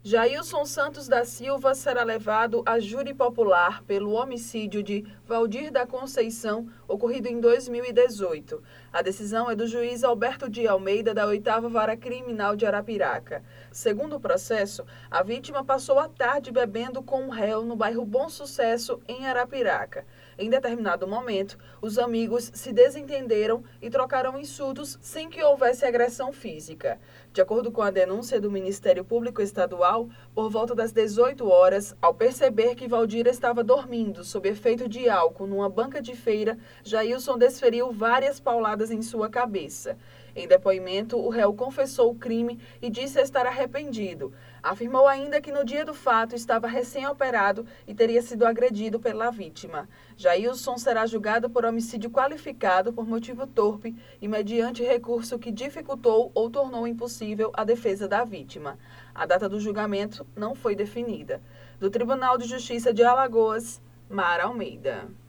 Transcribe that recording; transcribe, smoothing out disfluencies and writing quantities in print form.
Jailson Santos da Silva será levado a júri popular pelo homicídio de Valdir da Conceição, ocorrido em 2018. A decisão é do juiz Alberto de Almeida, da 8ª Vara Criminal de Arapiraca. Segundo o processo, a vítima passou a tarde bebendo com o réu no bairro Bom Sucesso, em Arapiraca. Em determinado momento, os amigos se desentenderam e trocaram insultos sem que houvesse agressão física. De acordo com a denúncia do Ministério Público Estadual, por volta das 18 horas, ao perceber que Valdir estava dormindo sob efeito de álcool numa banca de feira, Jailson desferiu várias pauladas em sua cabeça. Em depoimento, o réu confessou o crime e disse estar arrependido. Afirmou ainda que no dia do fato estava recém-operado e teria sido agredido pela vítima. Jailson será julgado por homicídio qualificado por motivo torpe e mediante recurso que dificultou ou tornou impossível a defesa da vítima. A data do julgamento não foi definida. Do Tribunal de Justiça de Alagoas, Mara Almeida.